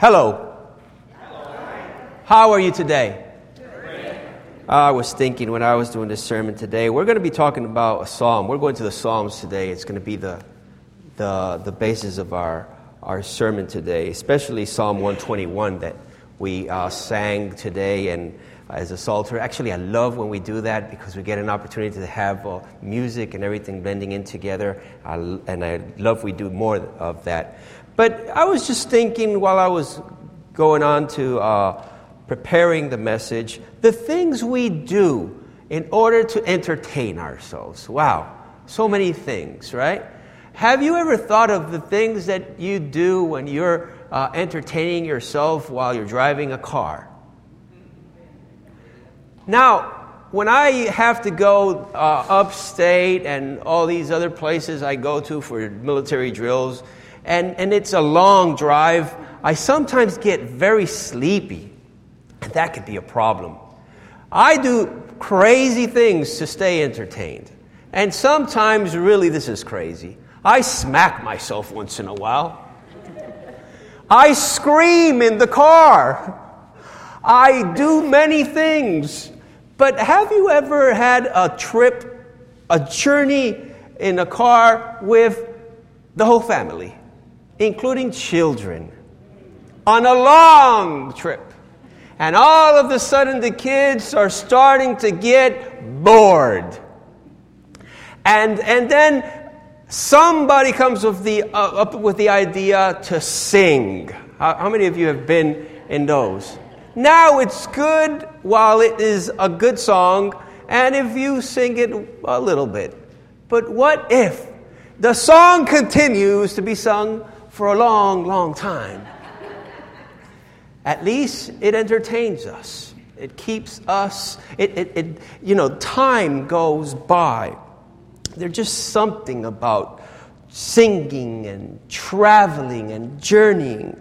Hello. How are you today? I was thinking when I was doing this sermon today, we're going to be talking about a psalm. We're going to the Psalms today. It's going to be the basis of our sermon today, especially Psalm 121 that we sang today and as a psalter. Actually, I love when we do that because we get an opportunity to have music and everything blending in together, and I love we do more of that. But I was just thinking while I was going on to preparing the message, the things we do in order to entertain ourselves. Wow, so many things, right? Have you ever thought of the things that you do when you're entertaining yourself while you're driving a car? Now, when I have to go upstate and all these other places I go to for military drills, and it's a long drive, I sometimes get very sleepy. And that could be a problem. I do crazy things to stay entertained. And sometimes, really, this is crazy. I smack myself once in a while. I scream in the car. I do many things. But have you ever had a journey in a car with the whole family, including children, on a long trip? And all of a sudden the kids are starting to get bored. And then somebody comes up with the idea to sing. How many of you have been in those? Now it's good while it is a good song, and if you sing it a little bit. But what if the song continues to be sung for a long, long time? At least it entertains us. It keeps us, time goes by. There's just something about singing and traveling and journeying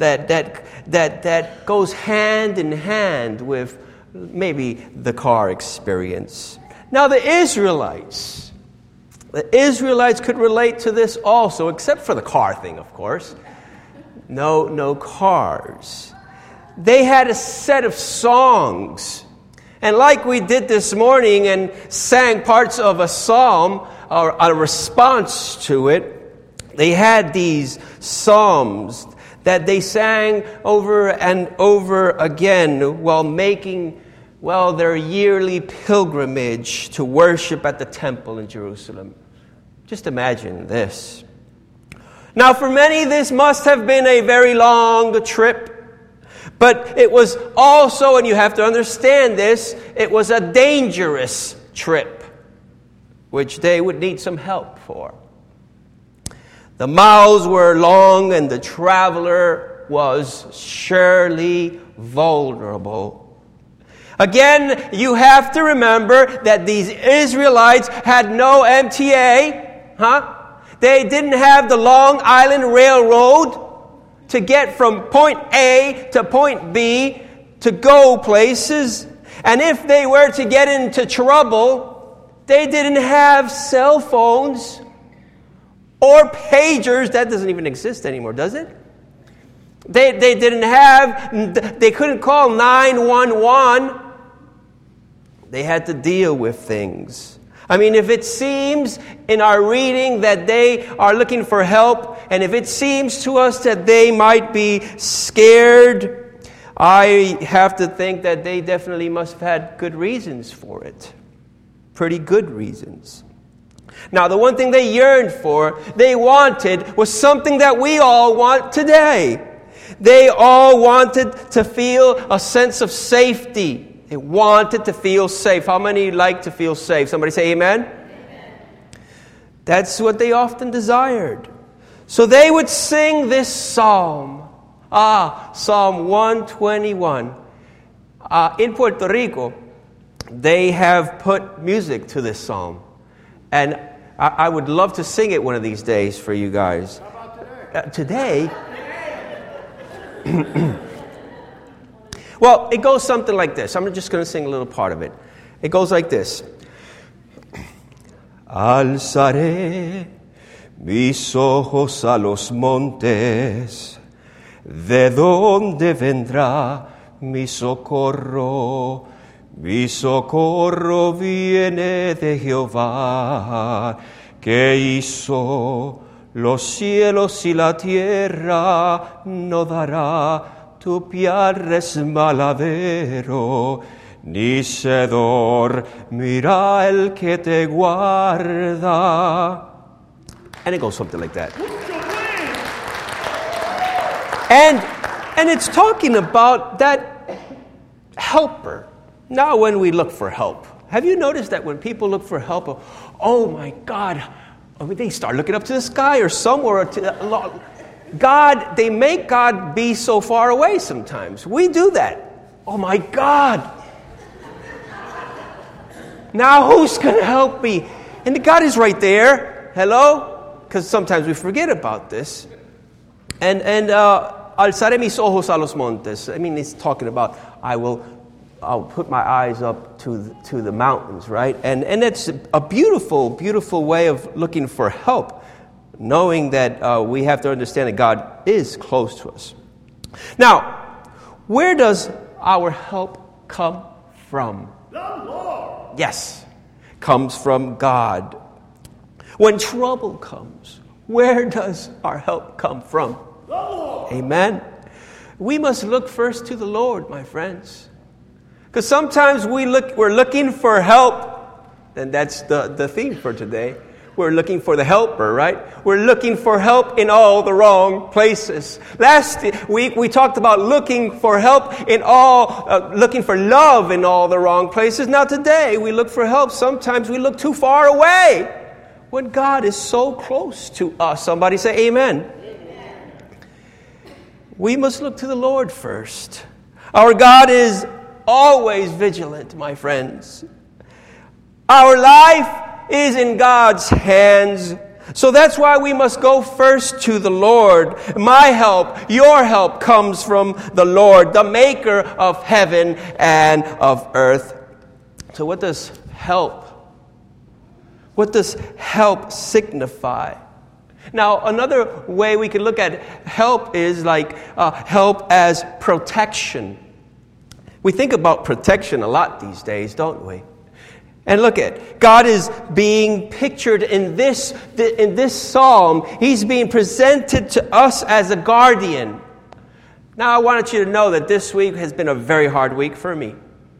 that goes hand in hand with maybe the car experience. Now the Israelites could relate to this also, except for the car thing, of course. No cars. They had a set of songs. And like we did this morning and sang parts of a psalm or a response to it, they had these psalms that they sang over and over again while making, their yearly pilgrimage to worship at the temple in Jerusalem. Just imagine this. Now, for many, this must have been a very long trip. But it was also, and you have to understand this, it was a dangerous trip, which they would need some help for. The miles were long, and the traveler was surely vulnerable. Again, you have to remember that these Israelites had no MTA, They didn't have the Long Island Railroad to get from point A to point B to go places. And if they were to get into trouble, they didn't have cell phones or pagers. That doesn't even exist anymore, does it? They couldn't call 911. They had to deal with things. I mean, if it seems in our reading that they are looking for help, and if it seems to us that they might be scared, I have to think that they definitely must have had good reasons for it. Pretty good reasons. Now, the one thing they yearned for, they wanted, was something that we all want today. They all wanted to feel a sense of safety. They wanted to feel safe. How many like to feel safe? Somebody say amen? Amen. That's what they often desired. So they would sing this psalm. Psalm 121. In Puerto Rico, they have put music to this psalm. And I would love to sing it one of these days for you guys. How about today? Today? Well, it goes something like this. I'm just going to sing a little part of it. It goes like this. Alzaré mis ojos a los montes. ¿de dónde vendrá mi socorro? Mi socorro viene de Jehová, que hizo los cielos y la tierra. No dará tu pie resbaladero, ni se dormirá el que te guarda. And it goes something like that. And it's talking about that helper. Now when we look for help, have you noticed that when people look for help, oh my God, they start looking up to the sky or somewhere. God, they make God be so far away sometimes. We do that. Oh my God. Now who's going to help me? And God is right there. Hello? Because sometimes we forget about this. And alzaré mis ojos a los montes. I mean, it's talking about I'll put my eyes up to the mountains, right? And it's a beautiful, beautiful way of looking for help, knowing that we have to understand that God is close to us. Now, where does our help come from? The Lord. Yes, comes from God. When trouble comes, where does our help come from? The Lord. Amen. We must look first to the Lord, my friends. Because sometimes we're looking for help, and that's the theme for today. We're looking for the helper, right? We're looking for help in all the wrong places. Last week we talked about looking for help looking for love in all the wrong places. Now today we look for help. Sometimes we look too far away when God is so close to us. Somebody say amen. Amen. We must look to the Lord first. Our God is always vigilant, my friends. Our life is in God's hands. So that's why we must go first to the Lord. My help, your help comes from the Lord, the maker of heaven and of earth. So what does help signify? Now, another way we can look at help is like help as protection. We think about protection a lot these days, don't we? And look at, God is being pictured in this psalm. He's being presented to us as a guardian. Now, I wanted you to know that this week has been a very hard week for me.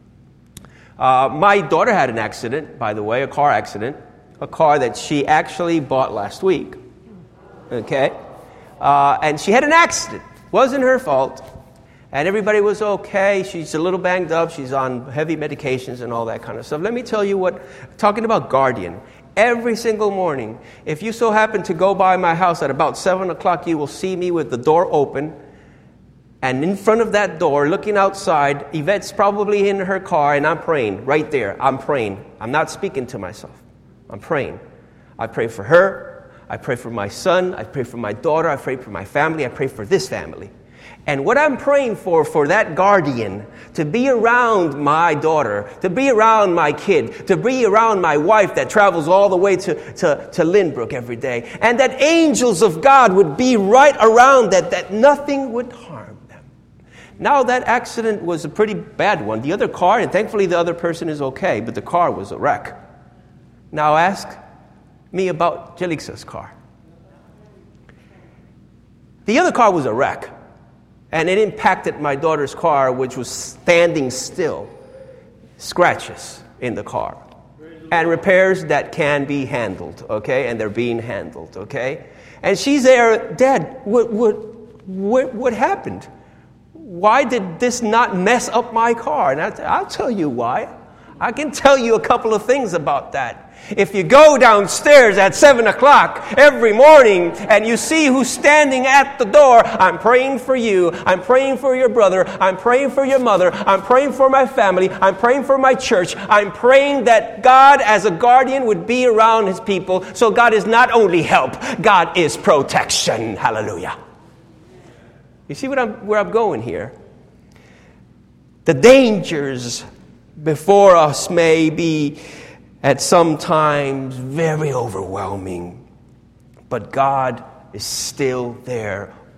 My daughter had an accident, by the way, a car accident. A car that she actually bought last week. Okay? And she had an accident. Wasn't her fault. And everybody was okay. She's a little banged up. She's on heavy medications and all that kind of stuff. Let me tell you talking about guardian. Every single morning, if you so happen to go by my house at about 7 o'clock, you will see me with the door open. And in front of that door, looking outside, Yvette's probably in her car, and I'm praying right there. I'm praying. I'm not speaking to myself. I'm praying. I pray for her. I pray for my son. I pray for my daughter. I pray for my family. I pray for this family. And what I'm praying for that guardian, to be around my daughter, to be around my kid, to be around my wife that travels all the way to Lynbrook every day, and that angels of God would be right around that nothing would harm them. Now that accident was a pretty bad one. The other car, and thankfully the other person is okay, but the car was a wreck. Now ask me about Jelixa's car. The other car was a wreck. And it impacted my daughter's car, which was standing still. Scratches in the car. And repairs that can be handled, okay? And they're being handled, okay? And she's there, Dad, what happened? Why did this not mess up my car? And I'll tell you why. I can tell you a couple of things about that. If you go downstairs at 7 o'clock every morning and you see who's standing at the door, I'm praying for you, I'm praying for your brother, I'm praying for your mother, I'm praying for my family, I'm praying for my church, I'm praying that God as a guardian would be around his people. So God is not only help, God is protection. Hallelujah. You see where I'm going here? The dangers before us may be at some times very overwhelming, but God is still there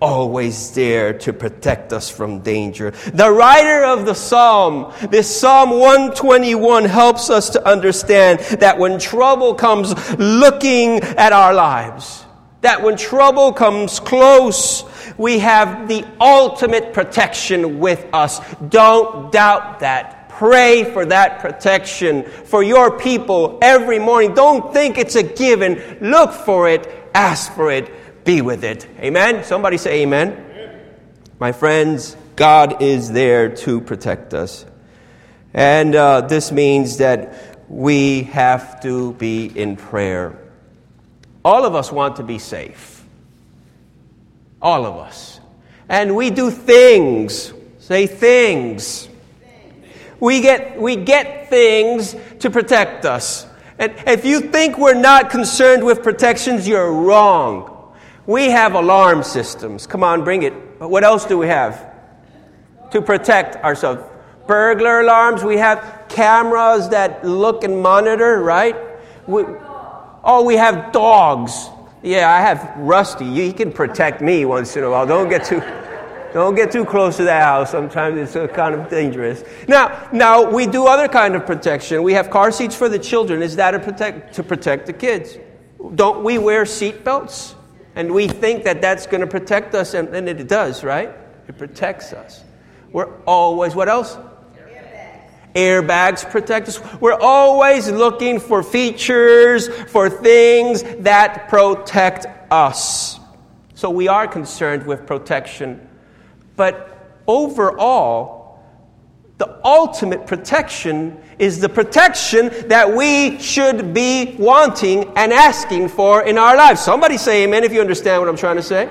always there to protect us from danger. The writer of the psalm, this Psalm 121, helps us to understand that when trouble comes looking at our lives, that when trouble comes close, we have the ultimate protection with us. Don't doubt that. Pray for that protection for your people every morning. Don't think it's a given. Look for it. Ask for it. Be with it. Amen? Somebody say amen. My friends, God is there to protect us. And this means that we have to be in prayer. All of us want to be safe. All of us. And we do things. Say things. We get things to protect us. And if you think we're not concerned with protections, you're wrong. We have alarm systems. Come on, bring it. But what else do we have to protect ourselves? Burglar alarms. We have cameras that look and monitor, right? We have dogs. Yeah, I have Rusty. He can protect me once in a while. Don't get too close to that house. Sometimes it's kind of dangerous. Now we do other kind of protection. We have car seats for the children. Is that to protect the kids? Don't we wear seat belts? And we think that that's going to protect us, and it does, right? It protects us. We're always, what else? Airbags protect us. We're always looking for features, for things that protect us. So we are concerned with protection. But overall, the ultimate protection is the protection that we should be wanting and asking for in our lives. Somebody say amen if you understand what I'm trying to say.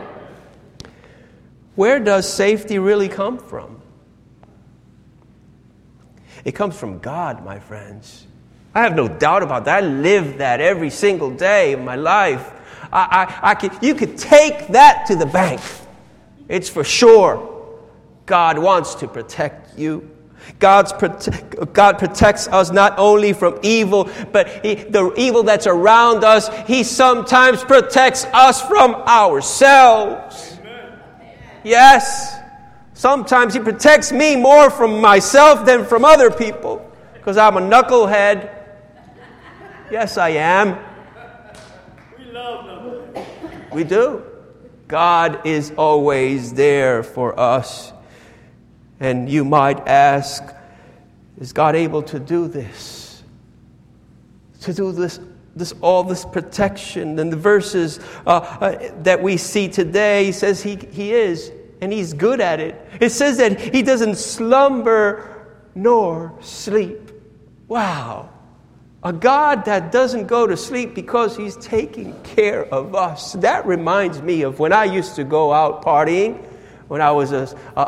Where does safety really come from? It comes from God, my friends. I have no doubt about that. I live that every single day of my life. You could take that to the bank. It's for sure. God wants to protect you. God protects us not only from evil, but the evil that's around us. He sometimes protects us from ourselves. Amen. Yes. Sometimes He protects me more from myself than from other people because I'm a knucklehead. Yes, I am. We love knuckleheads. We do. God is always there for us. And you might ask, is God able to do this? To do this all this protection? And the verses that we see today, He says He is, and He's good at it. It says that He doesn't slumber nor sleep. Wow. A God that doesn't go to sleep because He's taking care of us. That reminds me of when I used to go out partying when I was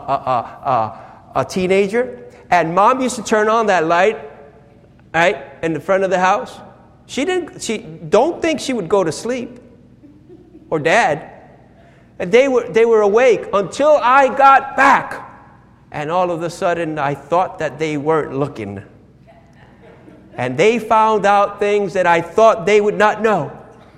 a teenager, and Mom used to turn on that light, right, in the front of the house. She don't think she would go to sleep, or Dad, and they were awake until I got back, and all of a sudden I thought that they weren't looking, and they found out things that I thought they would not know,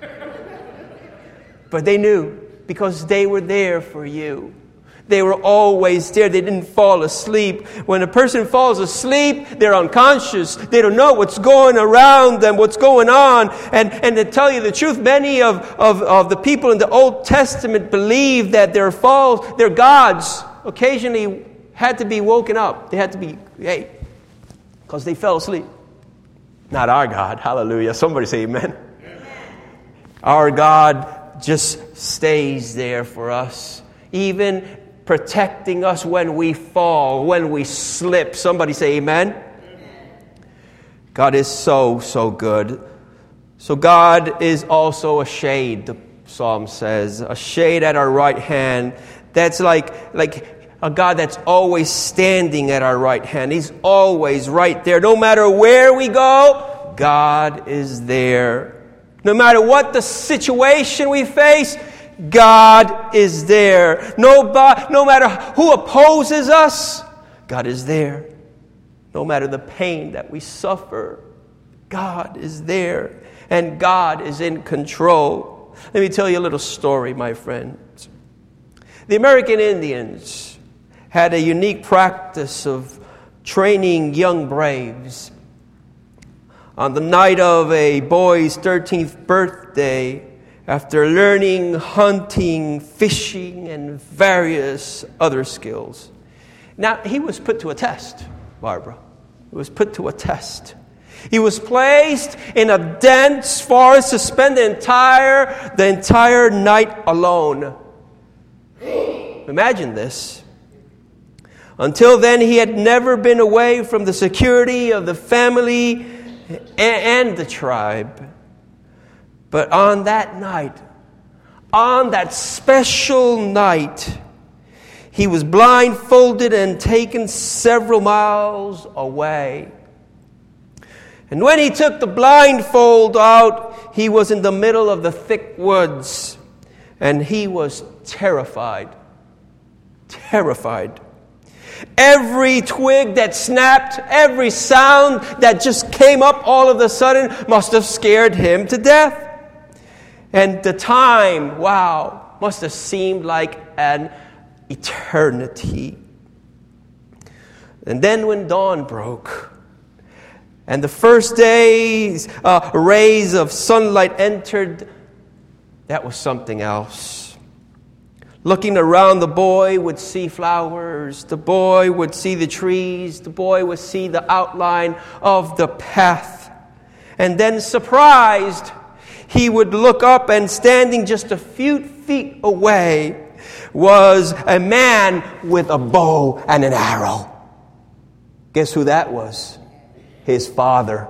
but they knew because they were there for you. They were always there. They didn't fall asleep. When a person falls asleep, they're unconscious. They don't know what's going around them, what's going on. And to tell you the truth, many of the people in the Old Testament believe that their gods occasionally had to be woken up. They had to be, because they fell asleep. Not our God. Hallelujah. Somebody say amen. Our God just stays there for us. Even protecting us when we fall, when we slip. Somebody say amen. God is so, so good. So God is also a shade, the Psalm says. A shade at our right hand. That's like a God that's always standing at our right hand. He's always right there. No matter where we go, God is there. No matter what the situation we face, God is there. No matter who opposes us, God is there. No matter the pain that we suffer, God is there. And God is in control. Let me tell you a little story, my friends. The American Indians had a unique practice of training young braves. On the night of a boy's 13th birthday, after learning hunting, fishing, and various other skills. Now, he was put to a test, Barbara. He was put to a test. He was placed in a dense forest to spend the entire night alone. Imagine this. Until then, he had never been away from the security of the family and the tribe. But on that night, on that special night, he was blindfolded and taken several miles away. And when he took the blindfold out, he was in the middle of the thick woods, and he was terrified. Terrified. Every twig that snapped, every sound that just came up all of a sudden must have scared him to death. And the time, wow, must have seemed like an eternity. And then when dawn broke, and the first day's rays of sunlight entered, that was something else. Looking around, the boy would see flowers. The boy would see the trees. The boy would see the outline of the path. And then, surprised, he would look up, and standing just a few feet away was a man with a bow and an arrow. Guess who that was? His father.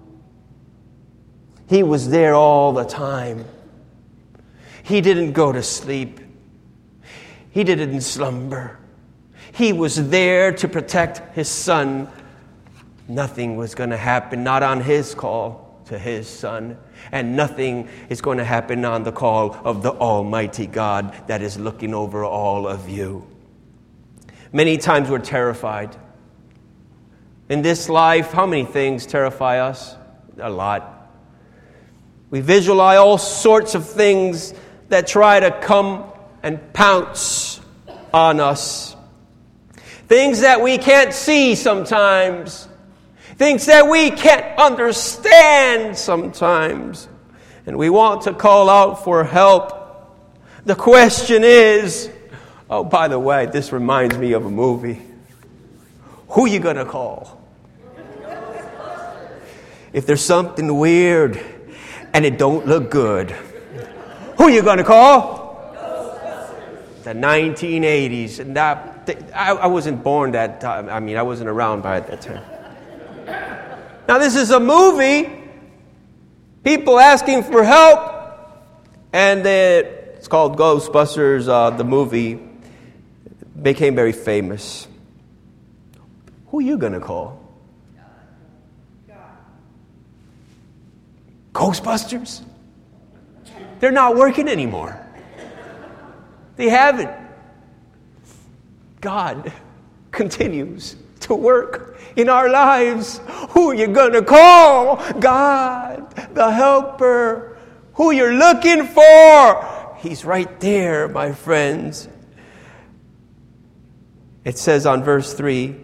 He was there all the time. He didn't go to sleep. He didn't slumber. He was there to protect his son. Nothing was going to happen, not on his call to his son. And nothing is going to happen on the call of the Almighty God that is looking over all of you. Many times we're terrified. In this life, how many things terrify us? A lot. We visualize all sorts of things that try to come and pounce on us. Things that we can't see sometimes. Things that we can't understand sometimes. And we want to call out for help. The question is, oh, by the way, this reminds me of a movie. Who are you going to call? If there's something weird and it don't look good, who are you going to call? The 1980s. And I wasn't born that time. I mean, I wasn't around by that time. Now, this is a movie. People asking for help. And it's called Ghostbusters. The movie became very famous. Who are you going to call? Ghostbusters? They're not working anymore. They haven't. God continues to work in our lives. Who are you going to call? God, the helper. Who you're looking for. He's right there, my friends. It says on verse 3,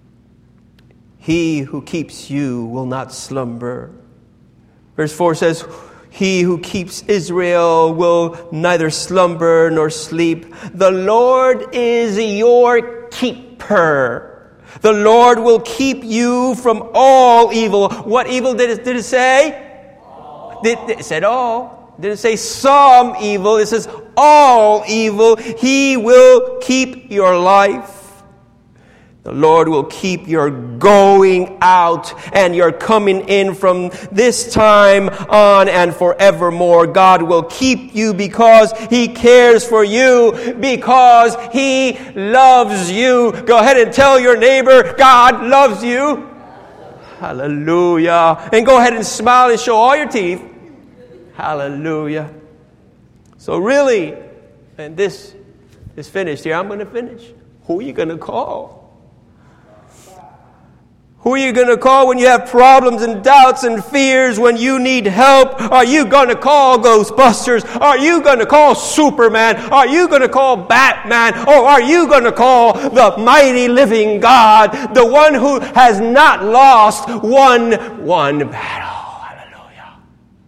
He who keeps you will not slumber. Verse 4 says, He who keeps Israel will neither slumber nor sleep. The Lord is your keeper. The Lord will keep you from all evil. What evil did it say? It said all. It didn't say some evil. It says all evil. He will keep your life. The Lord will keep your going out and your coming in from this time on and forevermore. God will keep you because He cares for you, because He loves you. Go ahead and tell your neighbor, God loves you. Hallelujah. And go ahead and smile and show all your teeth. Hallelujah. So really, and this is finished here. I'm going to finish. Who are you going to call? Who are you going to call when you have problems and doubts and fears, when you need help? Are you going to call Ghostbusters? Are you going to call Superman? Are you going to call Batman? Or are you going to call the mighty living God, the one who has not lost one battle? Hallelujah.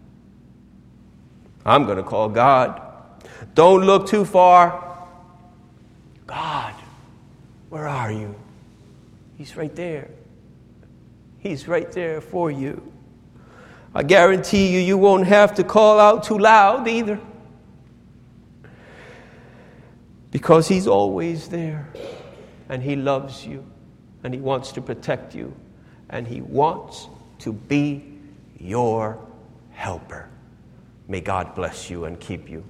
I'm going to call God. Don't look too far. God, where are you? He's right there. He's right there for you. I guarantee you, you won't have to call out too loud either. Because He's always there. And He loves you. And He wants to protect you. And He wants to be your helper. May God bless you and keep you.